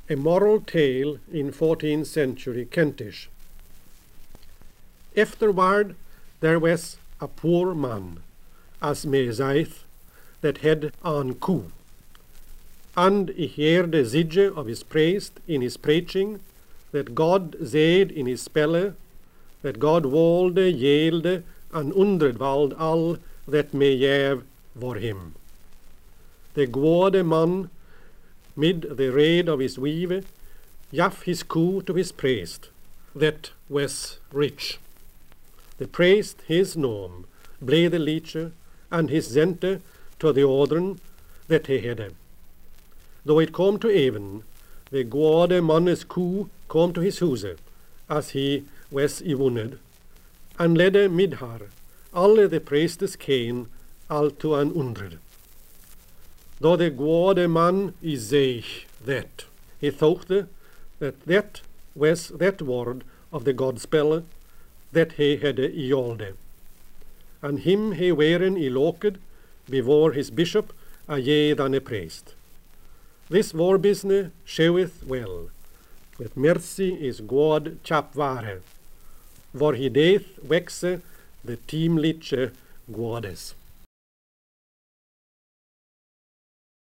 A moral tale in 14th century Kentish. Afterward there was a poor man, as me saith, that had an koe. And he heerde zidje of his priest in his preaching, that God zeid in his spelle, that God wolde, yelde, and undredwald all that me gjev for him. The gode man, mid the raid of his weave, gaf his koe to his priest, that was rich. The priest his nom, blede liedje, and his zente to the odren that he hadde. Though it kom to even, the gode mannes koe kom to his huse, as he was I vunnet, and ledde mid her, alle the priestes keen, al to an undred. Though the gode man I zeich that, he thoughte that was that word of the Godspelle, that he hadde I olde. And him he waren I loked, before his bishop, a ye than a priest. This voorbisne sheweth well, that mercy is God chap ware, for he deeth wexe the team liche Godes.